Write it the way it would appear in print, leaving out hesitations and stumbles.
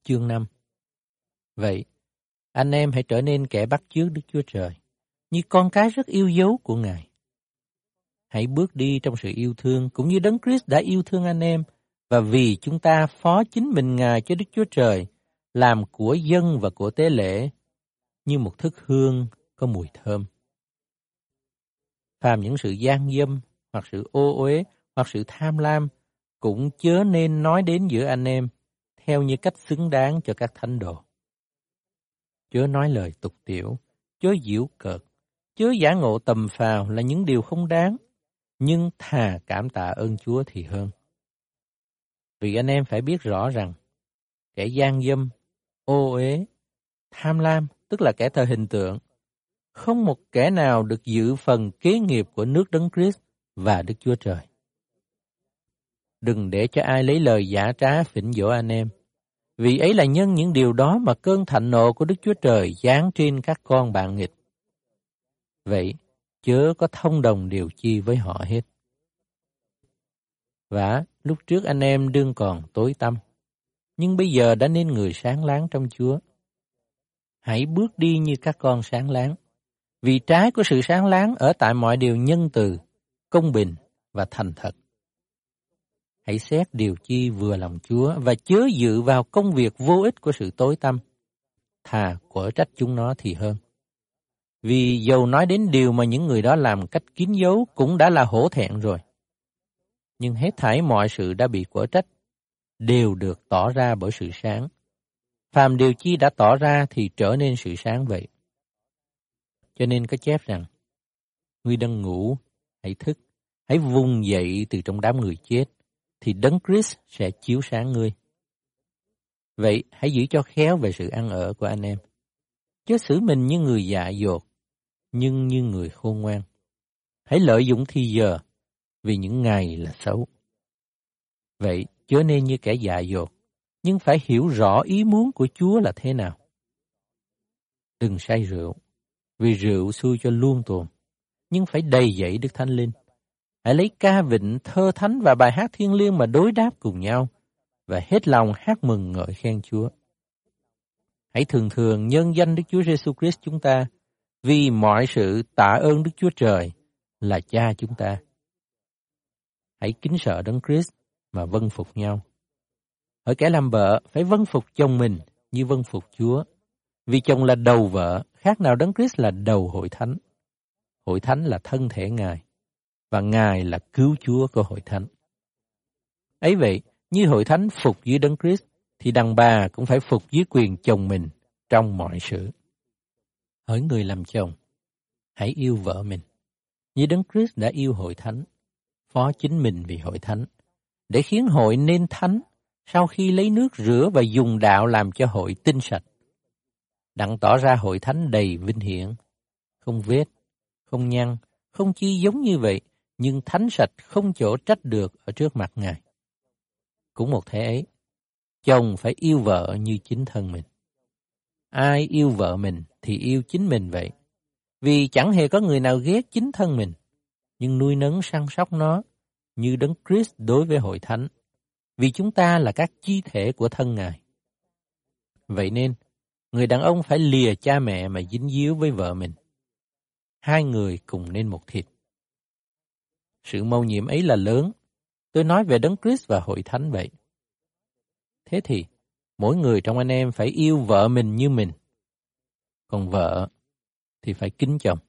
chương 5. Vậy, anh em hãy trở nên kẻ bắt chước Đức Chúa Trời, như con cái rất yêu dấu của Ngài. Hãy bước đi trong sự yêu thương, cũng như Đấng Christ đã yêu thương anh em, và vì chúng ta phó chính mình Ngài cho Đức Chúa Trời, làm của dân và của tế lễ, như một thức hương có mùi thơm. Phàm những sự gian dâm, hoặc sự ô uế, hoặc sự tham lam, cũng chớ nên nói đến giữa anh em, theo như cách xứng đáng cho các thánh đồ. Chớ nói lời tục tiểu, chớ giễu cợt, chớ giả ngộ tầm phào là những điều không đáng, nhưng thà cảm tạ ơn Chúa thì hơn. Vì anh em phải biết rõ rằng, kẻ gian dâm, ô uế, tham lam, tức là kẻ thờ hình tượng, không một kẻ nào được dự phần kế nghiệp của nước Đấng Christ và Đức Chúa Trời. Đừng để cho ai lấy lời giả trá phỉnh dỗ anh em, vì ấy là nhân những điều đó mà cơn thạnh nộ của Đức Chúa Trời giáng trên các con bạn nghịch. Vậy, chớ có thông đồng điều chi với họ hết. Và lúc trước anh em đương còn tối tăm, nhưng bây giờ đã nên người sáng láng trong Chúa. Hãy bước đi như các con sáng láng, vì trái của sự sáng láng ở tại mọi điều nhân từ, công bình và thành thật. Hãy xét điều chi vừa lòng Chúa và chớ dự vào công việc vô ích của sự tối tăm, thà quở trách chúng nó thì hơn. Vì dầu nói đến điều mà những người đó làm cách kín dấu cũng đã là hổ thẹn rồi. Nhưng hết thảy mọi sự đã bị quở trách, đều được tỏ ra bởi sự sáng. Phàm điều chi đã tỏ ra thì trở nên sự sáng vậy. Cho nên có chép rằng, ngươi đang ngủ, hãy thức, hãy vùng dậy từ trong đám người chết, thì Đấng Christ sẽ chiếu sáng ngươi. Vậy hãy giữ cho khéo về sự ăn ở của anh em. Chớ xử mình như người dại dột, nhưng như người khôn ngoan. Hãy lợi dụng thì giờ, vì những ngày là xấu. Vậy chớ nên như kẻ dại dột, nhưng phải hiểu rõ ý muốn của Chúa là thế nào. Đừng say rượu, vì rượu xui cho luôn tuồng, nhưng phải đầy dẫy Đức Thánh Linh. Hãy lấy ca vịnh, thơ thánh và bài hát thiêng liêng mà đối đáp cùng nhau, và hết lòng hát mừng ngợi khen Chúa. Hãy thường thường nhân danh Đức Chúa Giêsu Christ chúng ta, vì mọi sự tạ ơn Đức Chúa Trời là Cha chúng ta. Hãy kính sợ Đấng Christ mà vâng phục nhau. Hỡi kẻ làm vợ phải vâng phục chồng mình như vâng phục Chúa, vì chồng là đầu vợ, khác nào Đấng Christ là đầu hội thánh. Hội thánh là thân thể Ngài, và Ngài là cứu Chúa của hội thánh. Ấy vậy, như hội thánh phục dưới Đấng Christ, thì đàn bà cũng phải phục dưới quyền chồng mình trong mọi sự. Hỡi người làm chồng, hãy yêu vợ mình, như Đấng Christ đã yêu hội thánh, phó chính mình vì hội thánh, để khiến hội nên thánh, sau khi lấy nước rửa và dùng đạo làm cho hội tinh sạch, đặng tỏ ra hội thánh đầy vinh hiển, không vết, không nhăn, không chi giống như vậy, nhưng thánh sạch không chỗ trách được ở trước mặt Ngài. Cũng một thế ấy, chồng phải yêu vợ như chính thân mình. Ai yêu vợ mình thì yêu chính mình vậy, vì chẳng hề có người nào ghét chính thân mình, nhưng nuôi nấng săn sóc nó như Đấng Christ đối với hội thánh, vì chúng ta là các chi thể của thân Ngài. Vậy nên, người đàn ông phải lìa cha mẹ mà dính díu với vợ mình. Hai người cùng nên một thịt. Sự mầu nhiệm ấy là lớn. Tôi nói về Đấng Christ và hội thánh vậy. Thế thì, mỗi người trong anh em phải yêu vợ mình như mình. Còn vợ thì phải kính chồng.